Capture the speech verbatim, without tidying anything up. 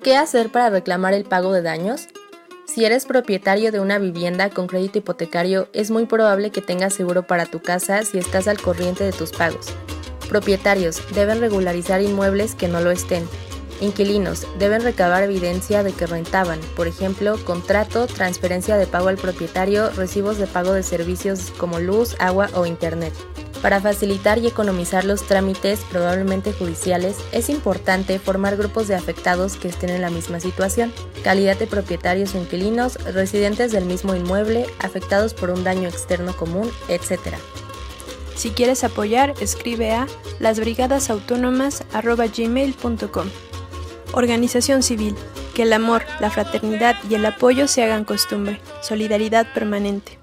¿Qué hacer para reclamar el pago de daños? Si eres propietario de una vivienda con crédito hipotecario, es muy probable que tengas seguro para tu casa si estás al corriente de tus pagos. Propietarios deben regularizar inmuebles que no lo estén. Inquilinos deben recabar evidencia de que rentaban, por ejemplo, contrato, transferencia de pago al propietario, recibos de pago de servicios como luz, agua o internet. Para facilitar y economizar los trámites, probablemente judiciales, es importante formar grupos de afectados que estén en la misma situación, calidad de propietarios o inquilinos, residentes del mismo inmueble, afectados por un daño externo común, etcétera. Si quieres apoyar, escribe a lasbrigadasautónomas arroba gmail punto com. Organización civil. Que el amor, la fraternidad y el apoyo se hagan costumbre. Solidaridad permanente.